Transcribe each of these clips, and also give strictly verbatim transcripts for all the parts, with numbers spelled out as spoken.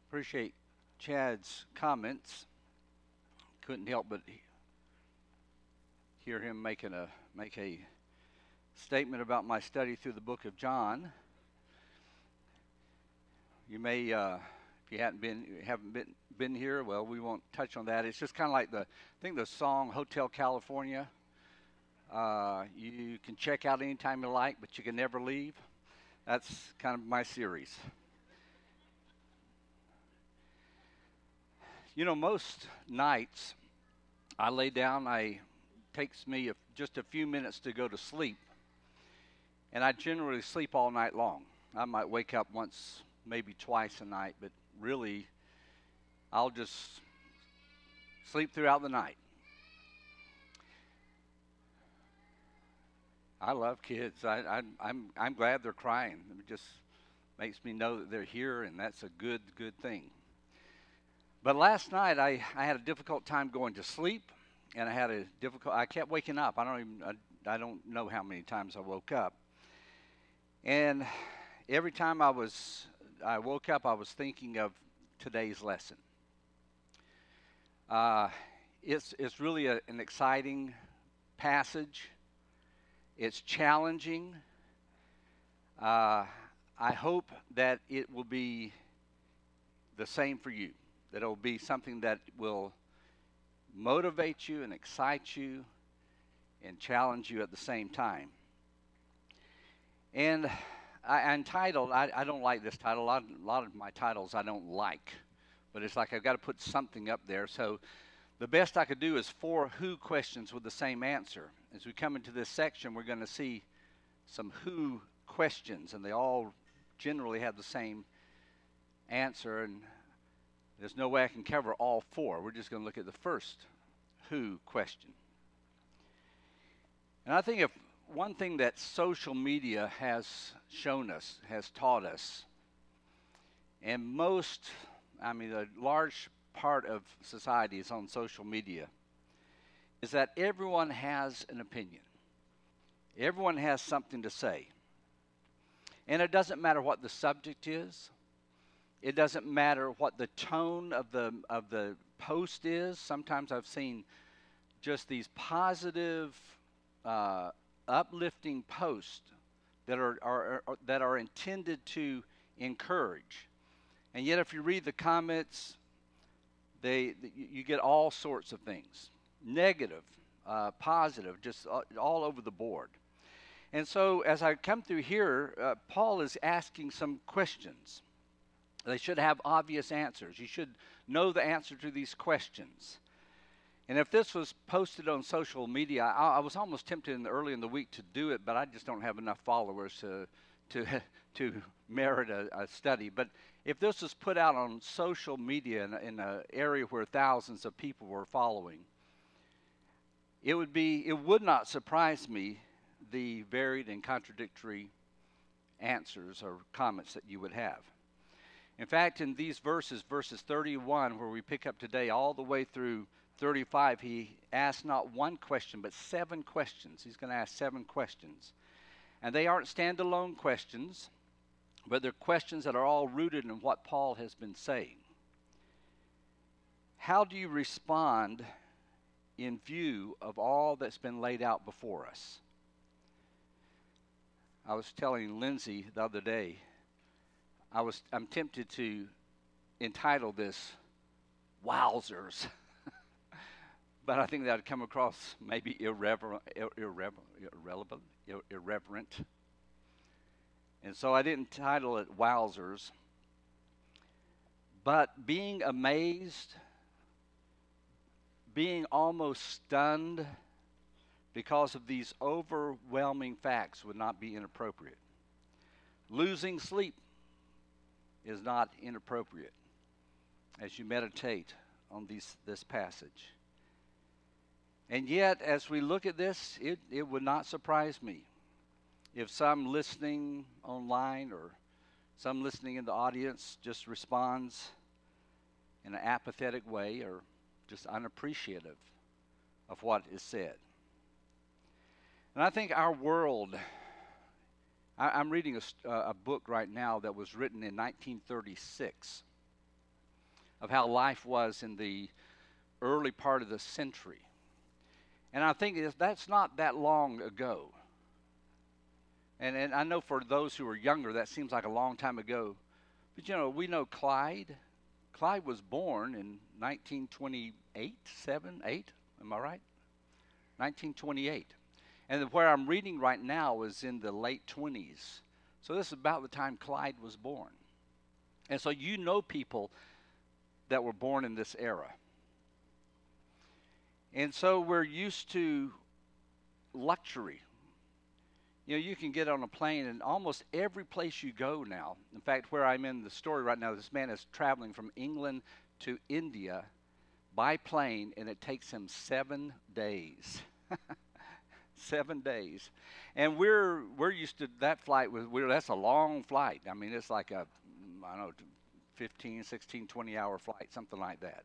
Appreciate Chad's comments. Couldn't help but hear him making a make a statement about my study through the book of John. You may, uh, if you hadn't been haven't been been here, well, we won't touch on that. It's just kind of like the I think the song Hotel California. Uh, you can check out anytime you like, but you can never leave. That's kind of my series. You know, most nights I lay down. I takes me a, just a few minutes to go to sleep, and I generally sleep all night long. I might wake up once, maybe twice a night, but really, I'll just sleep throughout the night. I love kids. I, I, I'm I'm glad they're crying. It just makes me know that they're here, and that's a good good thing. But last night I, I had a difficult time going to sleep, and I had a difficult. I kept waking up. I don't even I, I don't know how many times I woke up, and every time I was I woke up, I was thinking of today's lesson. Uh, it's it's really a, an exciting passage. It's challenging. Uh, I hope that it will be the same for you. That it will be something that will motivate you and excite you and challenge you at the same time. And I, I entitled, I, I don't like this title. A lot, a lot of my titles I don't like. But it's like I've got to put something up there. So the best I could do is four who questions with the same answer. As we come into this section, we're going to see some who questions, and they all generally have the same answer. And there's no way I can cover all four. We're just going to look at the first who question. And I think if one thing that social media has shown us, has taught us, and most, I mean, a large part of society is on social media, is that everyone has an opinion. Everyone has something to say. And it doesn't matter what the subject is. It doesn't matter what the tone of the of the post is. Sometimes I've seen just these positive, uh, uplifting posts that are, are, are that are intended to encourage. And yet, if you read the comments, they you get all sorts of things, negative, uh, positive, just all over the board. And so, as I come through here, uh, Paul is asking some questions. They should have obvious answers. You should know the answer to these questions. And if this was posted on social media, I, I was almost tempted in the, early in the week to do it, but I just don't have enough followers to to to merit a, a study. But if this was put out on social media in, in an area where thousands of people were following, it would be it would not surprise me the varied and contradictory answers or comments that you would have. In fact, in these verses, verses thirty-one, where we pick up today, all the way through thirty-five, he asks not one question, but seven questions. He's going to ask seven questions. And they aren't standalone questions, but they're questions that are all rooted in what Paul has been saying. How do you respond in view of all that's been laid out before us? I was telling Lindsay the other day, I was, I'm tempted to entitle this, Wowzers. But I think that would come across maybe irreverent, irreverent, irrelevant, irreverent. And so I didn't title it Wowzers. But being amazed, being almost stunned because of these overwhelming facts would not be inappropriate. Losing sleep is not inappropriate as you meditate on these, this passage. And yet, as we look at this, it, it would not surprise me if some listening online or some listening in the audience just responds in an apathetic way or just unappreciative of what is said. And I think our world, I, I'm reading a, a book right now that was written in nineteen thirty-six. of how life was in the early part of the century. And I think it's- that's not that long ago. And, and I know for those who are younger, that seems like a long time ago. But, you know, we know Clyde. Clyde was born in nineteen twenty-eight, seven, eight, am I right? nineteen twenty-eight. And where I'm reading right now is in the late twenties. So this is about the time Clyde was born. And so you know people that were born in this era. And so we're used to luxury. You know, you can get on a plane and almost every place you go now. In fact, where I'm in the story right now, this man is traveling from England to India by plane, and it takes him seven days. Seven days. And we're we're used to that flight. With, we're, that's a long flight. I mean, it's like a, I don't know, fifteen, sixteen, twenty hour flight, something like that.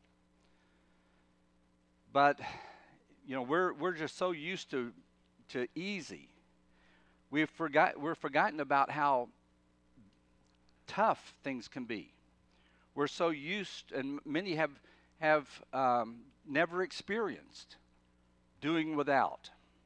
But, you know, we're we're just so used to to easy. We've forgot we're forgotten about how tough things can be. We're so used, and many have have um, never experienced doing without.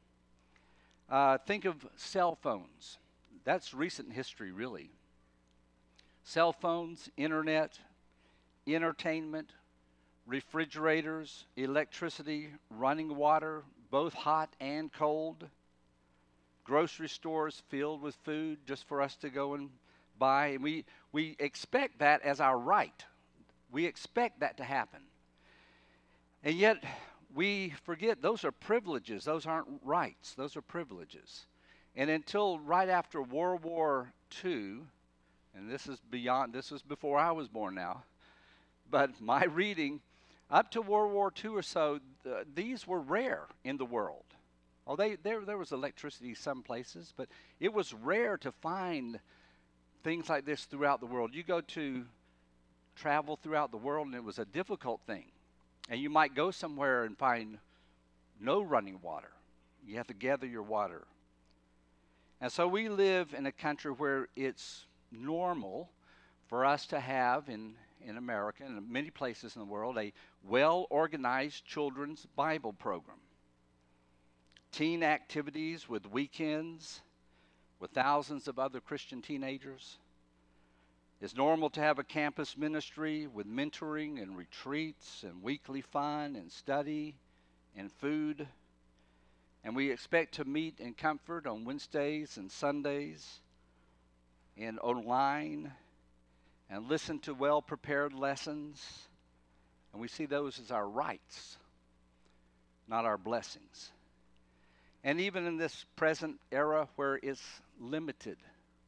Uh, think of cell phones. That's recent history, really. Cell phones, internet, entertainment, refrigerators, electricity, running water, both hot and cold, grocery stores filled with food just for us to go and buy. And we, we expect that as our right. We expect that to happen. And yet, we forget those are privileges. Those aren't rights. Those are privileges. And until right after World War Two, and this is beyond, this was before I was born now, but my reading, up to World War Two or so, th- these were rare in the world. Oh, they, there, there was electricity some places, but it was rare to find things like this throughout the world. You go to travel throughout the world, and it was a difficult thing. And you might go somewhere and find no running water. You have to gather your water. And so we live in a country where it's normal for us to have, in, in America and in many places in the world, a well-organized children's Bible program. Teen activities with weekends, with thousands of other Christian teenagers. It's normal to have a campus ministry with mentoring and retreats and weekly fun and study and food. And we expect to meet in comfort on Wednesdays and Sundays and online and listen to well-prepared lessons. And we see those as our rights, not our blessings. And even in this present era where it's limited,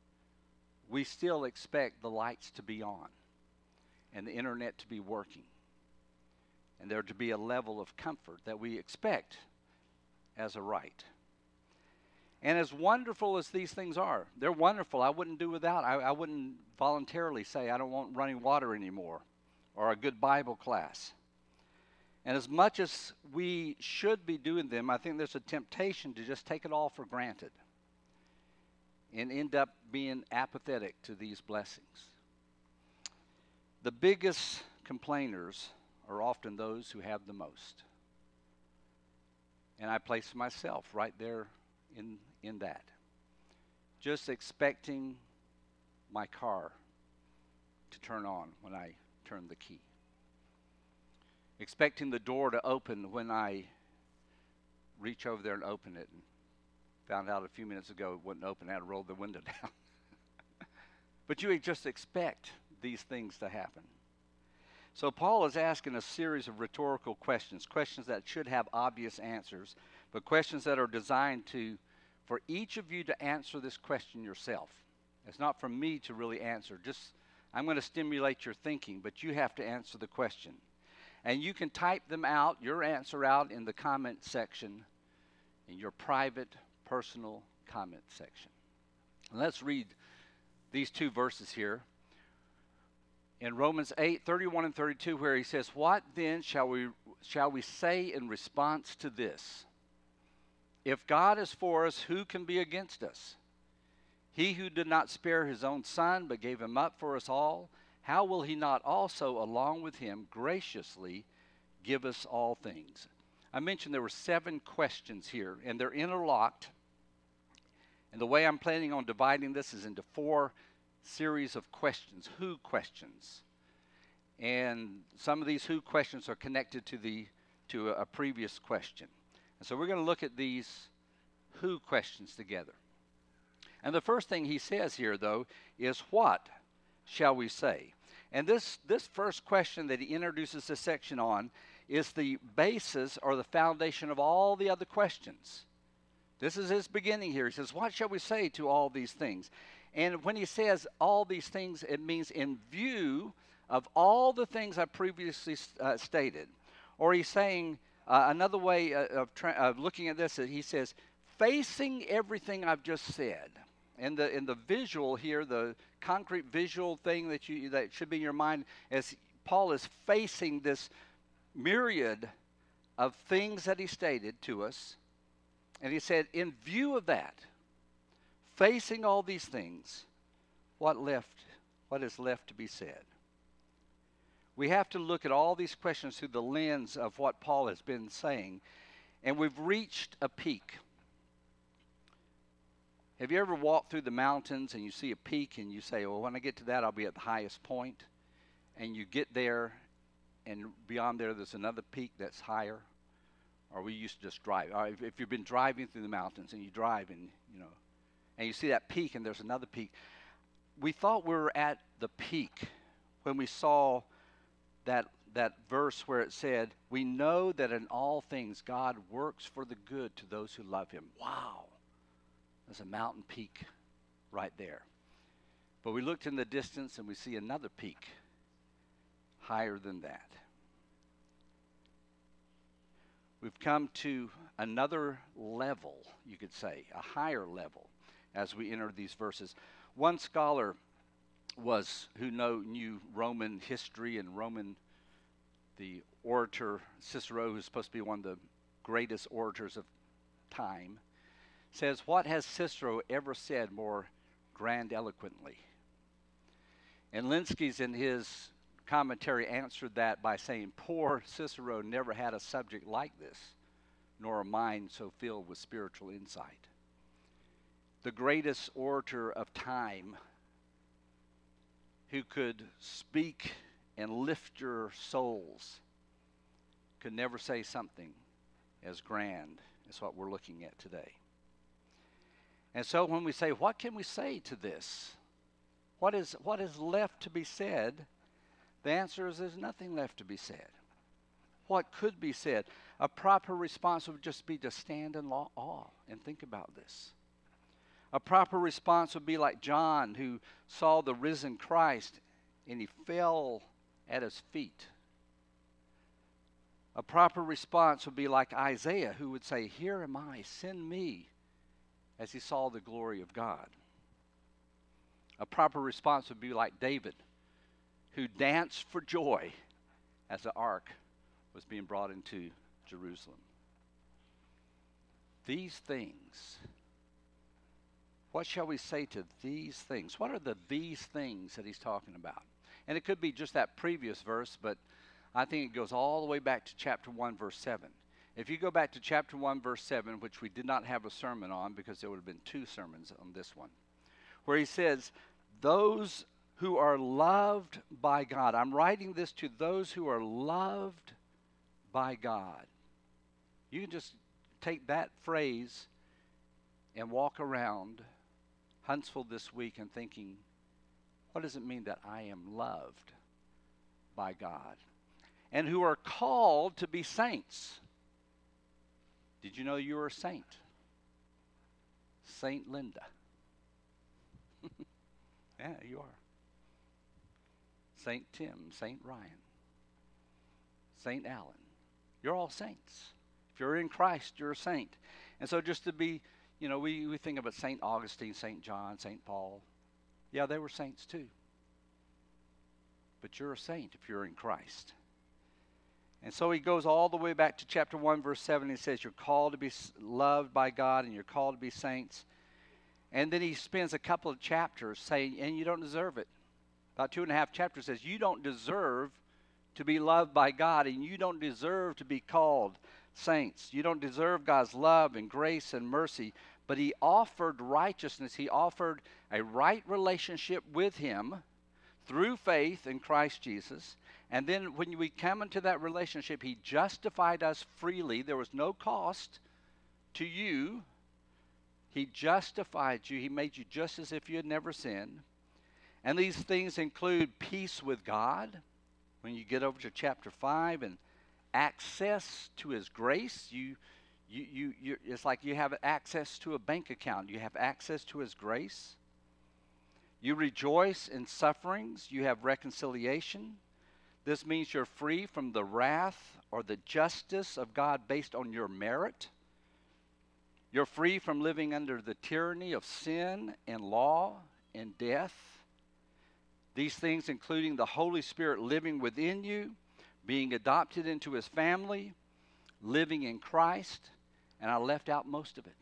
we still expect the lights to be on and the internet to be working and there to be a level of comfort that we expect as a right. And as wonderful as these things are, they're wonderful. I wouldn't do without. I, I wouldn't voluntarily say I don't want running water anymore or a good Bible class. And as much as we should be doing them, I think there's a temptation to just take it all for granted and end up being apathetic to these blessings. The biggest complainers are often those who have the most. And I place myself right there in, in that. Just expecting my car to turn on when I turn the key. Expecting the door to open when I reach over there and open it, and found out a few minutes ago it wouldn't open. I had to roll the window down. But you just expect these things to happen. So Paul is asking a series of rhetorical questions, questions that should have obvious answers, but questions that are designed to, for each of you to answer this question yourself. It's not for me to really answer. Just, I'm going to stimulate your thinking, but you have to answer the question. And you can type them out, your answer out in the comment section, in your private, personal comment section. And let's read these two verses here. In Romans eight, thirty-one and thirty-two, where he says, "What then shall we shall we say in response to this? If God is for us, who can be against us? He who did not spare his own son, but gave him up for us all, how will he not also, along with him, graciously give us all things? I mentioned there were seven questions here, and they're interlocked. And the way I'm planning on dividing this is into four series of questions, who questions. And some of these who questions are connected to the to a, a previous question. And so we're going to look at these who questions together. And the first thing he says here, though, is what shall we say? And this, this first question that he introduces this section on is the basis or the foundation of all the other questions. This is his beginning here. He says, what shall we say to all these things? And when he says all these things, it means in view of all the things I previously uh, stated. Or he's saying, uh, another way uh, of, tra- of looking at this, is he says, facing everything I've just said. In the in the visual here, the concrete visual thing that you that should be in your mind, as Paul is facing this myriad of things that he stated to us. And he said, in view of that, facing all these things, what left, what is left to be said? We have to look at all these questions through the lens of what Paul has been saying. And we've reached a peak. Have you ever walked through the mountains and you see a peak and you say, well, when I get to that, I'll be at the highest point? And you get there, and beyond there, there's another peak that's higher? Or we used to just drive. Or if, if you've been driving through the mountains and you drive and, you know, and you see that peak and there's another peak. We thought we were at the peak when we saw that that verse where it said, we know that in all things God works for the good to those who love him. Wow. There's a mountain peak right there. But we looked in the distance and we see another peak higher than that. We've come to another level, you could say, a higher level as we enter these verses. One scholar was who know, knew Roman history and Roman, the orator Cicero, who's supposed to be one of the greatest orators of time, says, what has Cicero ever said more grandiloquently? And Linsky's in his commentary answered that by saying, poor Cicero never had a subject like this, nor a mind so filled with spiritual insight. The greatest orator of time, who could speak and lift your souls, could never say something as grand as what we're looking at today. And so when we say, what can we say to this? What is what is left to be said? The answer is there's nothing left to be said. What could be said? A proper response would just be to stand in awe and think about this. A proper response would be like John, who saw the risen Christ and he fell at his feet. A proper response would be like Isaiah, who would say, here am I, send me, as he saw the glory of God. A proper response would be like David, who danced for joy as the ark was being brought into Jerusalem. These things, what shall we say to these things? What are the these things that he's talking about? And it could be just that previous verse, but I think it goes all the way back to chapter one, verse seven. If you go back to chapter one, verse seven, which we did not have a sermon on because there would have been two sermons on this one, where he says, those who are loved by God. I'm writing this to those who are loved by God. You can just take that phrase and walk around Huntsville this week and thinking, what does it mean that I am loved by God? And who are called to be saints. Did you know you were a saint? Saint Linda. Yeah, you are. Saint Tim, Saint Ryan, Saint Alan. You're all saints. If you're in Christ, you're a saint. And so just to be, you know, we, we think about Saint Augustine, Saint John, Saint Paul. Yeah, they were saints too. But you're a saint if you're in Christ. And so he goes all the way back to chapter one, verse seven. He says, you're called to be loved by God and you're called to be saints. And then he spends a couple of chapters saying, and you don't deserve it. about two and a half chapters, says you don't deserve to be loved by God, and you don't deserve to be called saints. You don't deserve God's love and grace and mercy, but he offered righteousness. He offered a right relationship with him through faith in Christ Jesus. And then when we come into that relationship, he justified us freely. There was no cost to you. He justified you. He made you just as if you had never sinned. And these things include peace with God. When you get over to chapter five, and access to his grace, you, you, you, you, it's like you have access to a bank account. You have access to his grace. You rejoice in sufferings. You have reconciliation. This means you're free from the wrath or the justice of God based on your merit. You're free from living under the tyranny of sin and law and death. These things including the Holy Spirit living within you, being adopted into his family, living in Christ, and I left out most of it.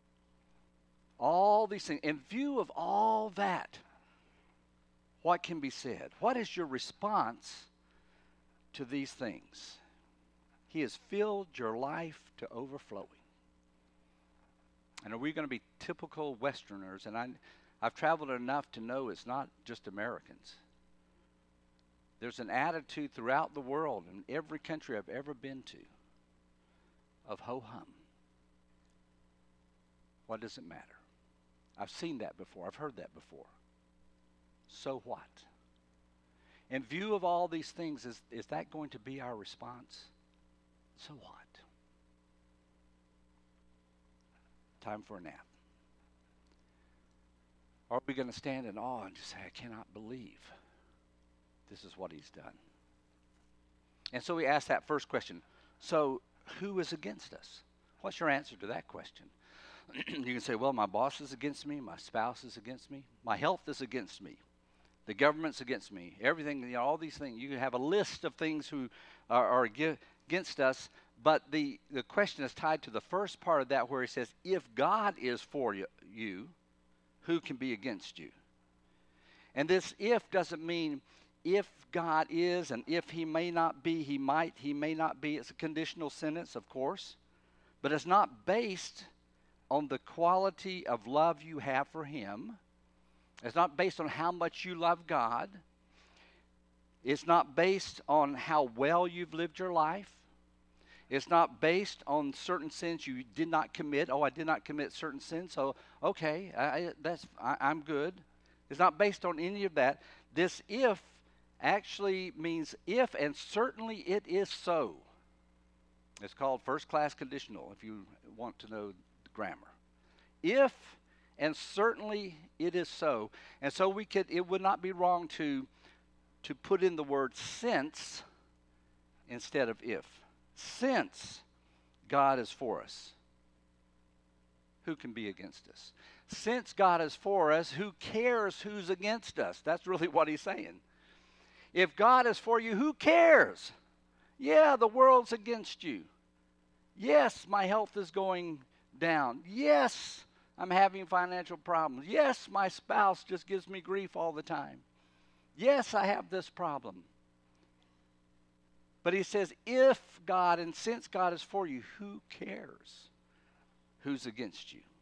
All these things. In view of all that, what can be said? What is your response to these things? He has filled your life to overflowing. And are we going to be typical Westerners? And I, I've traveled enough to know it's not just Americans. There's an attitude throughout the world, in every country I've ever been to, of ho-hum. What does it matter? I've seen that before. I've heard that before. So what? In view of all these things, is, is that going to be our response? So what? Time for a nap. Or are we going to stand in awe and just say, I cannot believe this is what he's done? And so we ask that first question. So who is against us? What's your answer to that question? You can say, well, my boss is against me. My spouse is against me. My health is against me. The government's against me. Everything, you know, all these things. You can have a list of things who are, are against us. But the, the question is tied to the first part of that where he says, if God is for you, you, who can be against you? And this if doesn't mean if God is and if he may not be, he might, he may not be. It's a conditional sentence, of course. But it's not based on the quality of love you have for him. It's not based on how much you love God. It's not based on how well you've lived your life. It's not based on certain sins you did not commit. Oh, I did not commit certain sins, so okay, I, that's I, I'm good. It's not based on any of that. This if actually means if, and certainly it is so. It's called first-class conditional, if you want to know the grammar. If, and certainly it is so. And so we could, it would not be wrong to, to put in the word since instead of if. Since God is for us, who can be against us? Since God is for us, who cares who's against us? That's really what he's saying. If God is for you, who cares? Yeah, the world's against you. Yes, my health is going down. Yes, I'm having financial problems. Yes, my spouse just gives me grief all the time. Yes, I have this problem. But he says, if God, and since God is for you, who cares who's against you?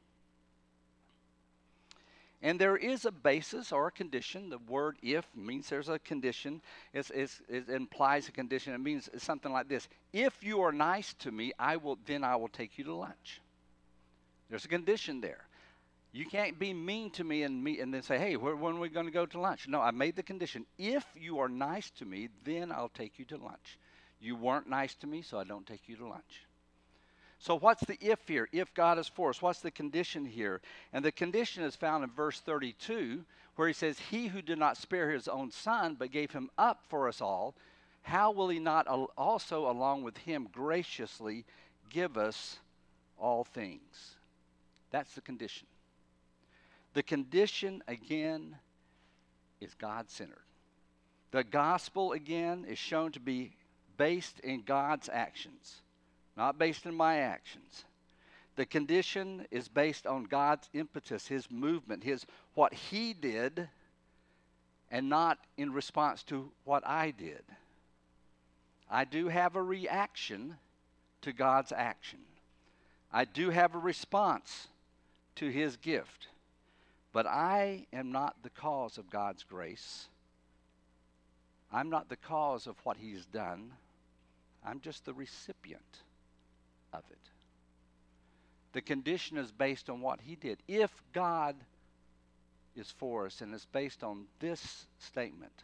And there is a basis or a condition. The word if means there's a condition. It's, it's, it implies a condition. It means something like this. If you are nice to me, I will then I will take you to lunch. There's a condition there. You can't be mean to me and me and then say, hey, where, when are we going to go to lunch? No, I made the condition. If you are nice to me, then I'll take you to lunch. You weren't nice to me, so I don't take you to lunch. So what's the if here? If God is for us, what's the condition here? And the condition is found in verse thirty-two, where he says, he who did not spare his own son, but gave him up for us all, how will he not also, along with him, graciously give us all things? That's the condition. The condition, again, is God-centered. The gospel, again, is shown to be based in God's actions, not based in my actions. The condition is based on God's impetus, his movement, his what he did and not in response to what I did. I do have a reaction to God's action. I do have a response to his gift. But I am not the cause of God's grace. I'm not the cause of what he's done. I'm just the recipient of it. The condition is based on what he did. If God is for us, and it's based on this statement,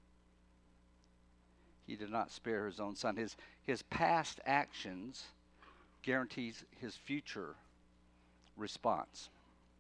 he did not spare his own son. His, his past actions guarantees his future response.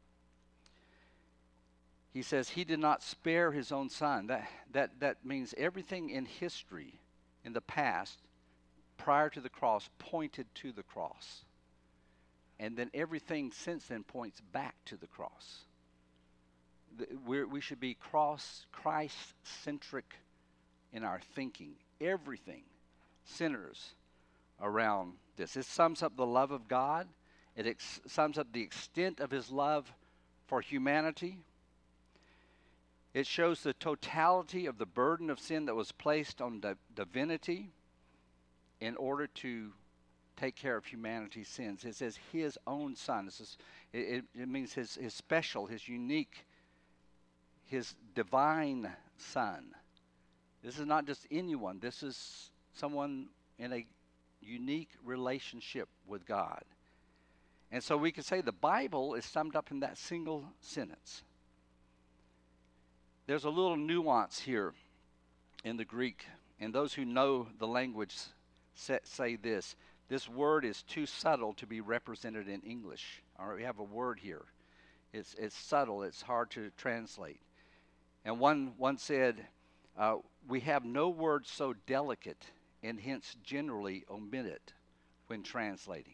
He says he did not spare his own son. That, that, that means everything in history, in the past, prior to the cross, pointed to the cross. And then everything since then points back to the cross. The, we're, we should be cross, Christ-centric in our thinking. Everything centers around this. It sums up the love of God. It ex- sums up the extent of his love for humanity. It shows the totality of the burden of sin that was placed on the divinity in order to take care of humanity's sins. It says his own son. This is, it, it means his, his special, his unique, his divine son. This is not just anyone. This is someone in a unique relationship with God. And so we can say the Bible is summed up in that single sentence. There's a little nuance here in the Greek, and those who know the language say, say this. This word is too subtle to be represented in English. All right, we have a word here. It's, it's subtle. It's hard to translate. And one, one said, uh, we have no word so delicate and hence generally omit it when translating.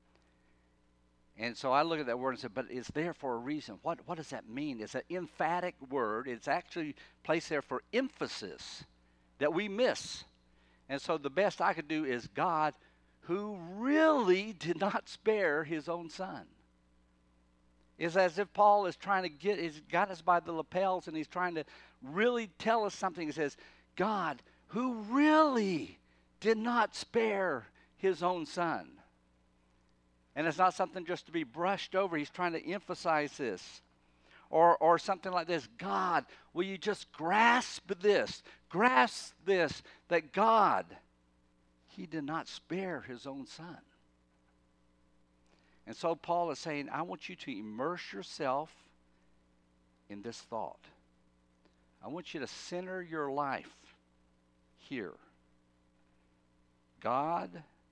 And so I look at that word and said, but it's there for a reason. What, what does that mean? It's an emphatic word. It's actually placed there for emphasis that we miss. And so the best I could do is God, who really did not spare his own son. It's as if Paul is trying to get, he's got us by the lapels and he's trying to really tell us something. He says, God, who really did not spare his own son. And it's not something just to be brushed over. He's trying to emphasize this. Or, or something like this. God, will you just grasp this? Grasp this, that God, he did not spare his own son. And so Paul is saying, I want you to immerse yourself in this thought. I want you to center your life here. God,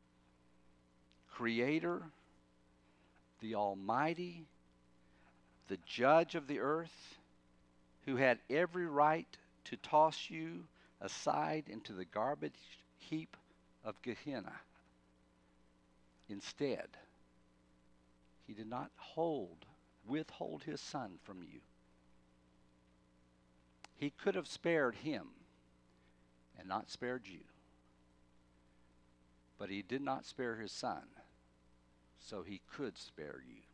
Creator, the Almighty, the Judge of the earth, who had every right to toss you aside into the garbage heap of Gehenna. Instead, he did not hold, withhold his son from you. He could have spared him and not spared you. But he did not spare his son, so he could spare you.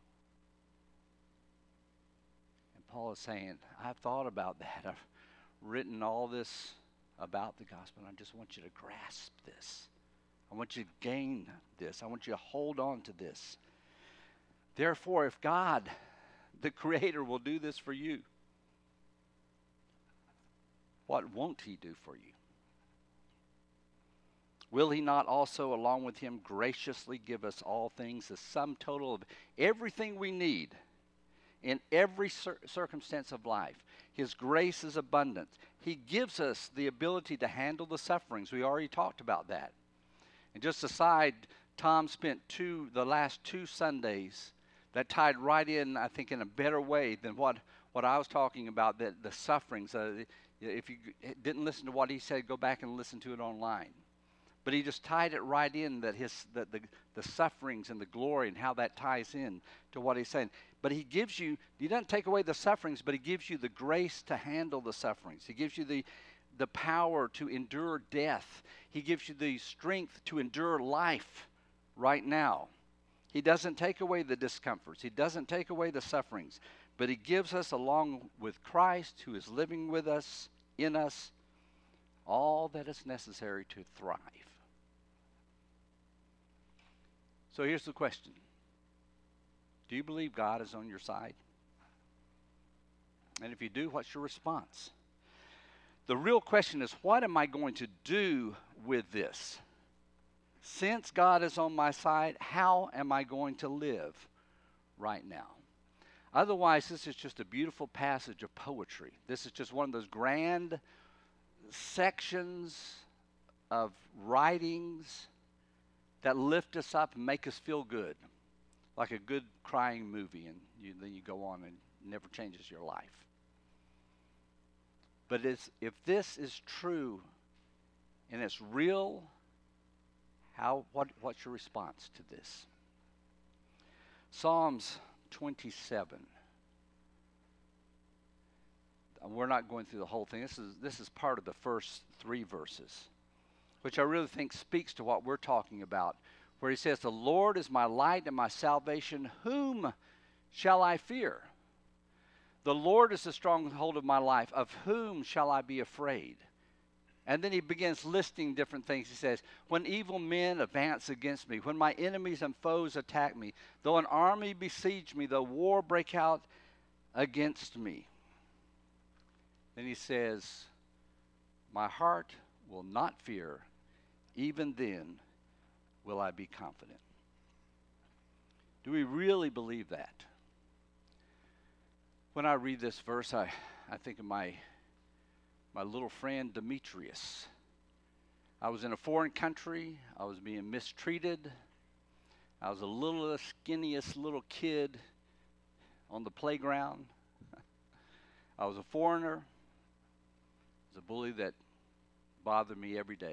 And Paul is saying, I've thought about that. I've written all this about the gospel, and I just want you to grasp this. I want you to gain this. I want you to hold on to this. Therefore, if God, the Creator, will do this for you, what won't he do for you? Will he not also, along with him, graciously give us all things, the sum total of everything we need in every cir- circumstance of life? His grace is abundant. He gives us the ability to handle the sufferings. We already talked about that. And just aside, Tom spent two, the last two Sundays that tied right in, I think, in a better way than what, what I was talking about, the, the sufferings. Uh, if you didn't listen to what he said, go back and listen to it online. But he just tied it right in, that his that the, the sufferings and the glory and how that ties in to what he's saying. But he gives you, he doesn't take away the sufferings, but he gives you the grace to handle the sufferings. He gives you the, the power to endure death. He gives you the strength to endure life right now. He doesn't take away the discomforts. He doesn't take away the sufferings. But he gives us, along with Christ, who is living with us in us all that is necessary to thrive. So here's the question. Do you believe God is on your side? And if you do, what's your response? The real question is, what am I going to do with this? Since God is on my side, how am I going to live right now? Otherwise, this is just a beautiful passage of poetry. This is just one of those grand sections of writings that lift us up and make us feel good, like a good crying movie, and you, then you go on and it never changes your life. But it's, if this is true and it's real, how what what's your response to this? Psalms twenty-seven. We're not going through the whole thing. This is this is part of the first three verses, which I really think speaks to what we're talking about, where he says, "The Lord is my light and my salvation. Whom shall I fear? The Lord is the stronghold of my life. Of whom shall I be afraid?" And then he begins listing different things. He says, "When evil men advance against me, when my enemies and foes attack me, though an army besiege me, though war break out against me." Then he says, "My heart will not fear, even then will I be confident." Do we really believe that? When I read this verse, I, I think of my my little friend Demetrius. I was in a foreign country. I was being mistreated. I was the littlest, skinniest little kid on the playground. I was a foreigner. I was a bully that bothered me every day.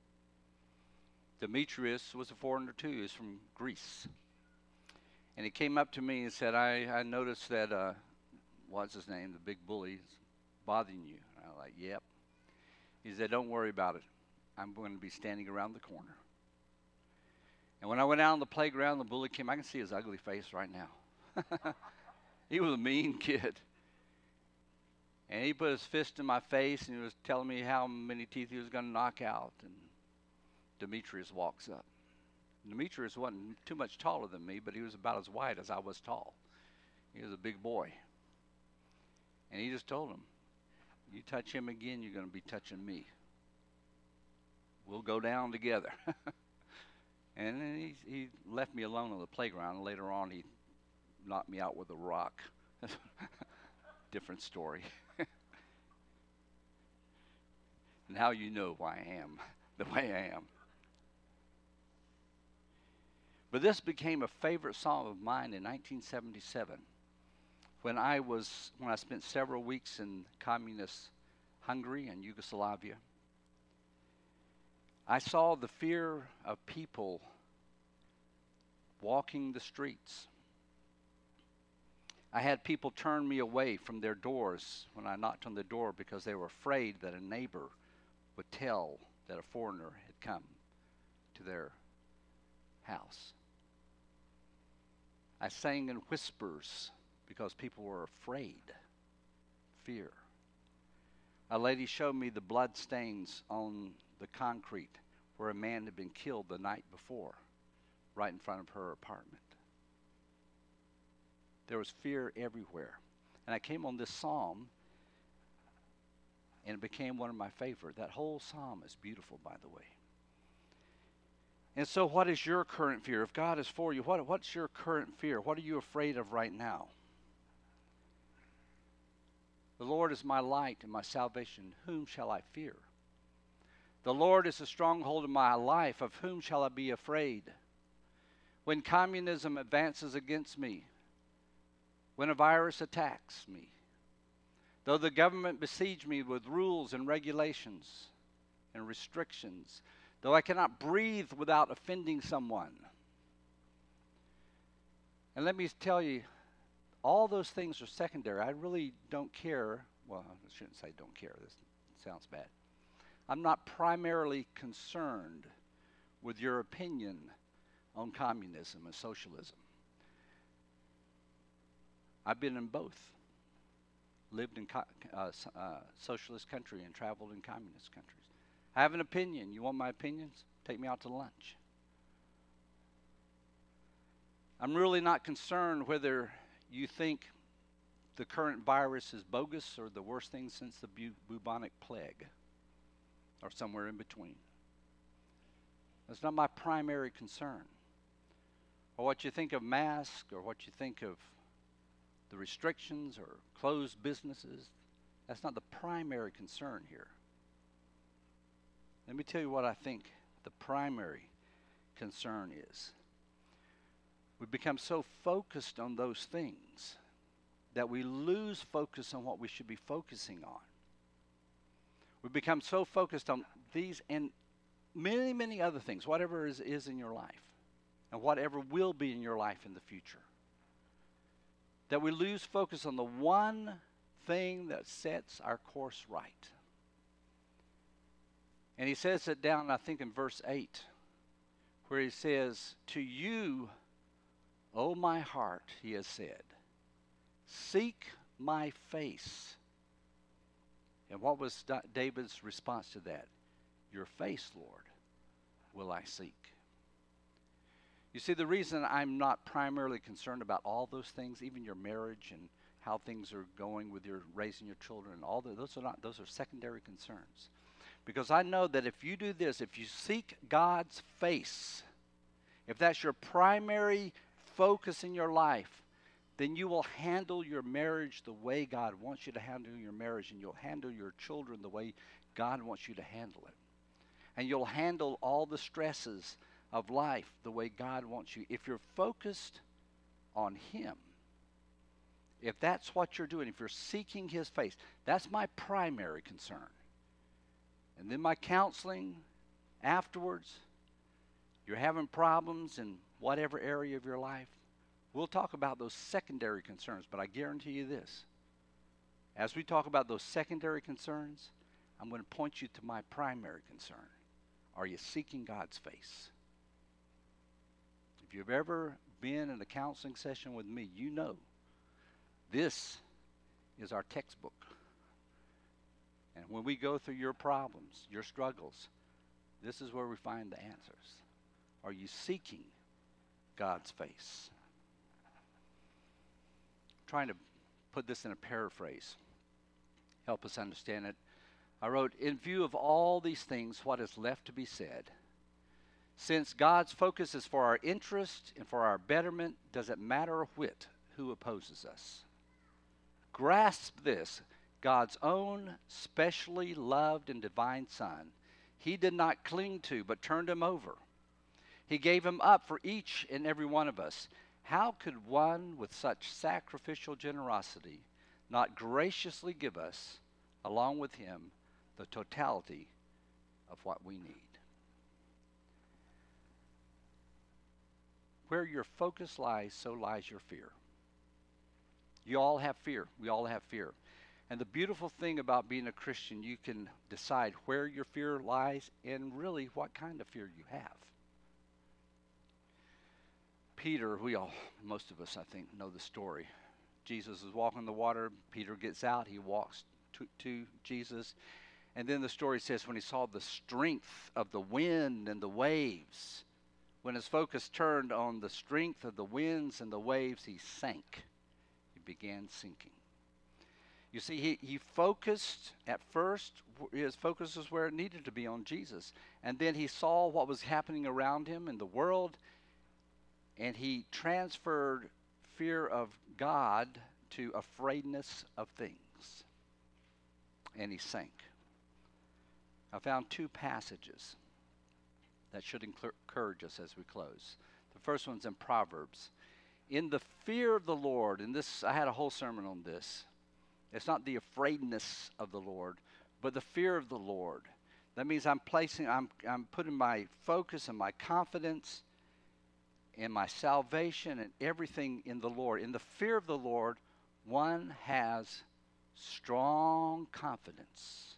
Demetrius was a foreigner too. He was from Greece. And he came up to me and said, I, I noticed that, uh, what's his name, the big bully, is bothering you. And I was like, yep. He said, "Don't worry about it. I'm going to be standing around the corner." And when I went out on the playground, the bully came. I can see his ugly face right now. He was a mean kid. And he put his fist in my face, and he was telling me how many teeth he was going to knock out. And Demetrius walks up. Demetrius wasn't too much taller than me, but he was about as wide as I was tall. He was a big boy. And he just told him, "You touch him again, you're going to be touching me. We'll go down together." And then he, he left me alone on the playground. And later on, he knocked me out with a rock. Different story. Now you know why I am the way I am. But this became a favorite song of mine in nineteen seventy-seven. When I was, when I spent several weeks in communist Hungary and Yugoslavia. I saw the fear of people walking the streets. I had people turn me away from their doors when I knocked on the door because they were afraid that a neighbor would tell that a foreigner had come to their house. I sang in whispers because people were afraid, fear. A lady showed me the blood stains on the concrete where a man had been killed the night before, right in front of her apartment. There was fear everywhere. And I came on this psalm, and it became one of my favorite. That whole psalm is beautiful, by the way. And so what is your current fear? If God is for you, what, what's your current fear? What are you afraid of right now? The Lord is my light and my salvation. Whom shall I fear? The Lord is the stronghold of my life. Of whom shall I be afraid? When communism advances against me, when a virus attacks me, though the government besiege me with rules and regulations and restrictions, though I cannot breathe without offending someone. And let me tell you, all those things are secondary. I really don't care. Well, I shouldn't say don't care. This sounds bad. I'm not primarily concerned with your opinion on communism and socialism. I've been in both. lived in co- uh, s- uh, socialist country and traveled in communist countries. I have an opinion. You want my opinions? Take me out to lunch. I'm really not concerned whether you think the current virus is bogus or the worst thing since the bu- bubonic plague or somewhere in between. That's not my primary concern. Or what you think of masks or what you think of the restrictions or closed businesses. That's not the primary concern here. Let me tell you what I think the primary concern is. We become so focused on those things that we lose focus on what we should be focusing on. We become so focused on these and many, many other things, whatever is, is in your life, and whatever will be in your life in the future, that we lose focus on the one thing that sets our course right. And he says it down, I think, in verse eight, where he says, "To you, O my heart," he has said, "seek my face." And what was David's response to that? "Your face, Lord, will I seek." You see, the reason I'm not primarily concerned about all those things, even your marriage and how things are going with your raising your children, and all the, those are not those are secondary concerns. Because I know that if you do this, if you seek God's face, if that's your primary focus in your life, then you will handle your marriage the way God wants you to handle your marriage, and you'll handle your children the way God wants you to handle it. And you'll handle all the stresses of life the way God wants you. If you're focused on Him, if that's what you're doing, if you're seeking His face, that's my primary concern. And then my counseling afterwards, you're having problems in whatever area of your life, we'll talk about those secondary concerns, but I guarantee you this. As we talk about those secondary concerns, I'm going to point you to my primary concern. Are you seeking God's face? If you've ever been in a counseling session with me, you know this is our textbook. And when we go through your problems, your struggles, this is where we find the answers. Are you seeking God's face? I'm trying to put this in a paraphrase, help us understand it. I wrote, "In view of all these things, what is left to be said? Since God's focus is for our interest and for our betterment, does it matter a whit who opposes us? Grasp this, God's own specially loved and divine Son, He did not cling to, but turned Him over. He gave Him up for each and every one of us. How could one with such sacrificial generosity not graciously give us, along with Him, the totality of what we need?" Where your focus lies, so lies your fear. You all have fear. We all have fear. And the beautiful thing about being a Christian, you can decide where your fear lies and really what kind of fear you have. Peter, we all, most of us, I think, know the story. Jesus is walking the water. Peter gets out. He walks to, to Jesus. And then the story says when he saw the strength of the wind and the waves, when his focus turned on the strength of the winds and the waves, he sank. He began sinking. You see, he, he focused at first, his focus was where it needed to be, on Jesus. And then he saw what was happening around him in the world, and he transferred fear of God to afraidness of things. And he sank. I found two passages that should encourage us as we close. The first one's in Proverbs. In the fear of the Lord, and this, I had a whole sermon on this. It's not the afraidness of the Lord, but the fear of the Lord. That means I'm placing, I'm, I'm putting my focus and my confidence and my salvation and everything in the Lord. In the fear of the Lord, one has strong confidence.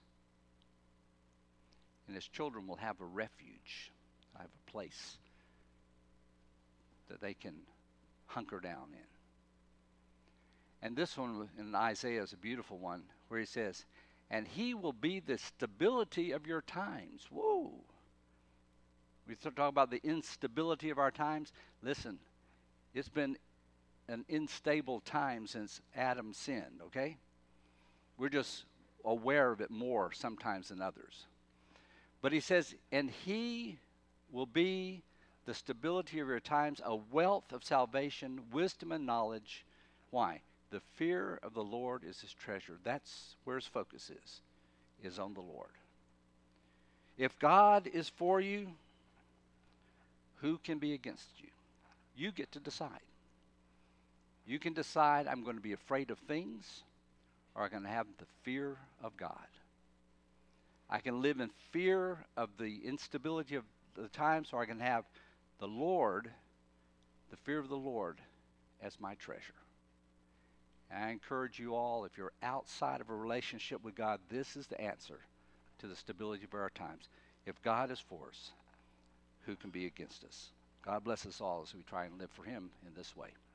And his children will have a refuge. I have a place that they can hunker down in. And this one in Isaiah is a beautiful one where he says, and he will be the stability of your times. Whoa. We talk about the instability of our times. Listen, it's been an unstable time since Adam sinned, okay? We're just aware of it more sometimes than others. But he says, and he will be the stability of your times, a wealth of salvation, wisdom and knowledge. Why? The fear of the Lord is his treasure. That's where his focus is, is on the Lord. If God is for you, who can be against you? You get to decide. You can decide, I'm going to be afraid of things, or I'm going to have the fear of God. I can live in fear of the instability of the times, or I can have the Lord, the fear of the Lord, as my treasure. And I encourage you all, if you're outside of a relationship with God, this is the answer to the stability of our times. If God is for us, who can be against us? God bless us all as we try and live for him in this way.